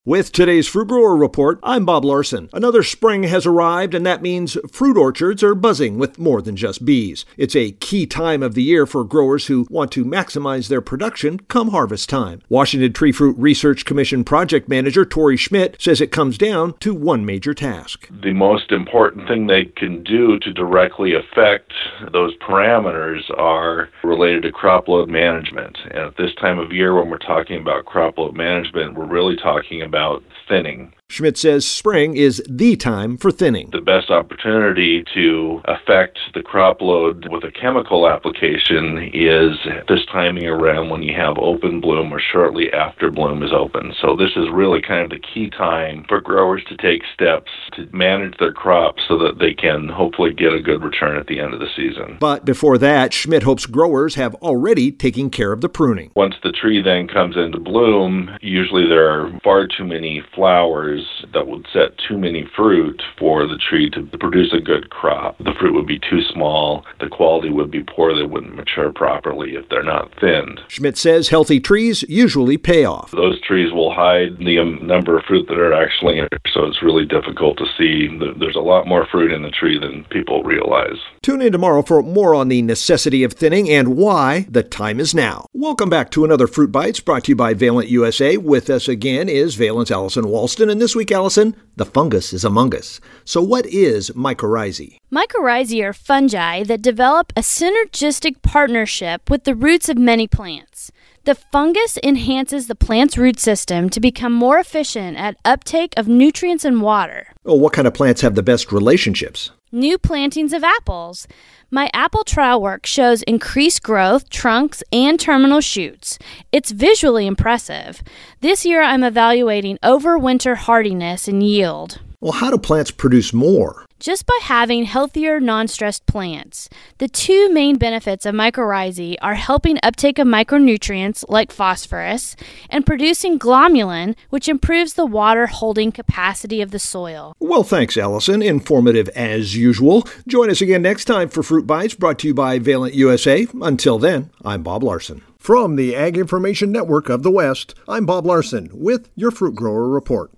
With today's Fruit Grower Report, I'm Bob Larson. Another spring has arrived, and that means fruit orchards are buzzing with more than just bees. It's a key time of the year for growers who want to maximize their production come harvest time. Washington Tree Fruit Research Commission project manager Tori Schmidt says it comes down to one major task. The most important thing they can do to directly affect those parameters are related to crop load management. And at this time of year, when we're talking about crop load management, we're really talking about thinning. Schmidt says spring is the time for thinning. The best opportunity to affect the crop load with a chemical application is this timing around when you have open bloom or shortly after bloom is open. So this is really kind of the key time for growers to take steps to manage their crops so that they can hopefully get a good return at the end of the season. But before that, Schmidt hopes growers have already taken care of the pruning. Once the tree then comes into bloom, usually there are far too many flowers that would set too many fruit for the tree to produce a good crop. The fruit would be too small, the quality would be poor, they wouldn't mature properly if they're not thinned. Schmidt says healthy trees usually pay off. Those trees will hide the number of fruit that are actually in it, so it's really difficult to see. There's a lot more fruit in the tree than people realize. Tune in tomorrow for more on the necessity of thinning and why the time is now. Welcome back to another Fruit Bites brought to you by Valent USA. With us again is Valent's Allison Walston, and this week, Allison, the fungus is among us. So what is mycorrhizae? Mycorrhizae are fungi that develop a synergistic partnership with the roots of many plants. The fungus enhances the plant's root system to become more efficient at uptake of nutrients and water. Oh, what kind of plants have the best relationships? New plantings of apples. My apple trial work shows increased growth, trunks, and terminal shoots. It's visually impressive. This year I'm evaluating overwinter hardiness and yield. Well, how do plants produce more? Just by having healthier, non-stressed plants. The two main benefits of mycorrhizae are helping uptake of micronutrients like phosphorus and producing glomalin, which improves the water-holding capacity of the soil. Well, thanks, Allison. Informative as usual. Join us again next time for Fruit Bites brought to you by Valent USA. Until then, I'm Bob Larson. From the Ag Information Network of the West, I'm Bob Larson with your Fruit Grower Report.